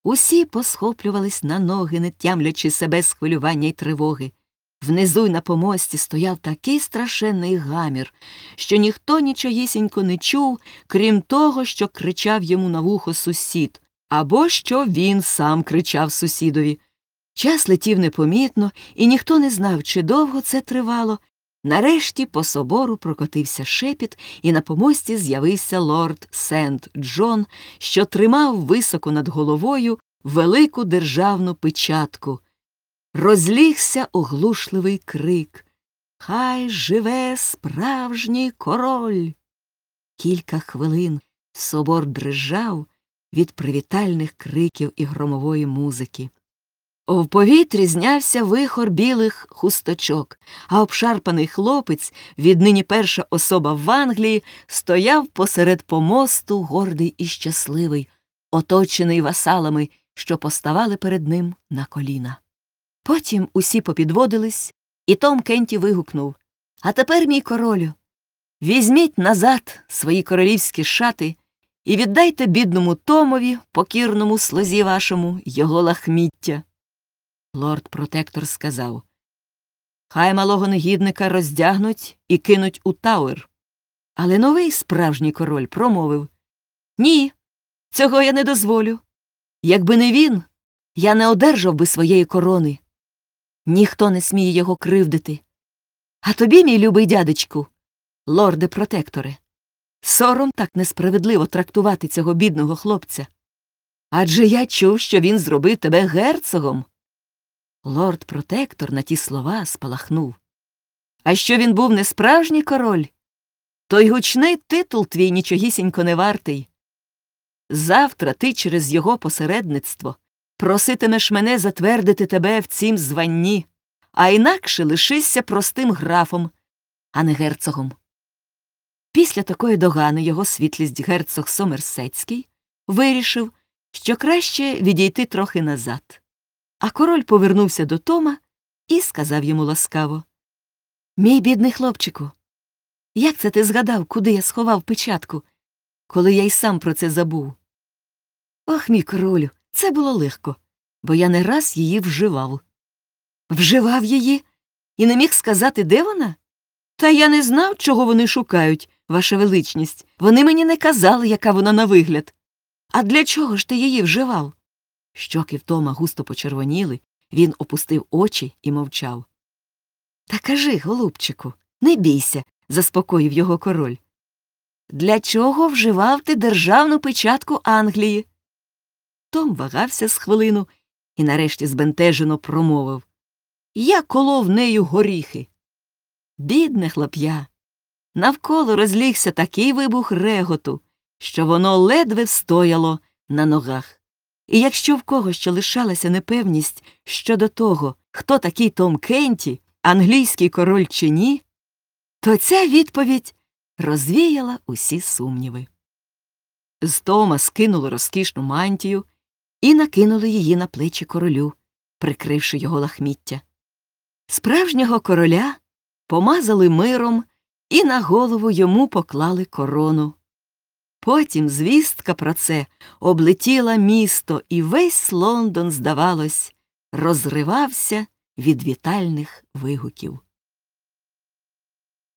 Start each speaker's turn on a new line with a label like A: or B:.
A: Усі посхоплювались на ноги, не тямлячи себе з хвилювання й тривоги. Внизу й на помості стояв такий страшенний гамір, що ніхто нічогісінько не чув, крім того, що кричав йому на вухо сусід, або що він сам кричав сусідові. Час летів непомітно, і ніхто не знав, чи довго це тривало. Нарешті по собору прокотився шепіт, і на помості з'явився лорд Сент-Джон, що тримав високо над головою велику державну печатку. Розлігся оглушливий крик: «Хай живе справжній король!» Кілька хвилин собор дрижав від привітальних криків і громової музики. В повітрі знявся вихор білих хусточок, а обшарпаний хлопець, віднині перша особа в Англії, стояв посеред помосту, гордий і щасливий, оточений васалами, що поставали перед ним на коліна. Потім усі попідводились, і Том Кенті вигукнув: «А тепер, мій королю, візьміть назад свої королівські шати і віддайте бідному Томові, покірному слузі вашому, його лахміття». Лорд-протектор сказав: «Хай малого негідника роздягнуть і кинуть у Тауер». Але новий справжній король промовив: «Ні, цього я не дозволю. Якби не він, я не одержав би своєї корони. Ніхто не сміє його кривдити. А тобі, мій любий дядечку, лорде-протекторе, сором так несправедливо трактувати цього бідного хлопця. Адже я чув, що він зробив тебе герцогом». Лорд-протектор на ті слова спалахнув. «А що він був не справжній король, то й гучний титул твій нічогісінько не вартий. Завтра ти через його посередництво проситимеш мене затвердити тебе в цім званні, а інакше лишишся простим графом, а не герцогом». Після такої догани його світлість герцог Сомерсетський вирішив, що краще відійти трохи назад. А король повернувся до Тома і сказав йому ласкаво: «Мій бідний хлопчику, як це ти згадав, куди я сховав печатку, коли я й сам про це забув?» «Ох, мій королю, це було легко, бо я не раз її вживав». «Вживав її? І не міг сказати, де вона?» «Та я не знав, чого вони шукають, ваша величність. Вони мені не казали, яка вона на вигляд. А для чого ж ти її вживав?» Щоки в Тома густо почервоніли, він опустив очі і мовчав. «Та кажи, голубчику, не бійся», – заспокоїв його король. «Для чого вживав ти державну печатку Англії?» Том вагався з хвилину і нарешті збентежено промовив: «Я колов нею горіхи». Бідне хлоп'я! Навколо розлігся такий вибух реготу, що воно ледве встояло на ногах. І якщо в когось ще лишалася непевність щодо того, хто такий Том Кенті, англійський король чи ні, то ця відповідь розвіяла усі сумніви. З Тома скинули розкішну мантію і накинули її на плечі королю, прикривши його лахміття. Справжнього короля помазали миром і на голову йому поклали корону. Потім звістка про це облетіла місто, і весь Лондон, здавалось, розривався від вітальних вигуків.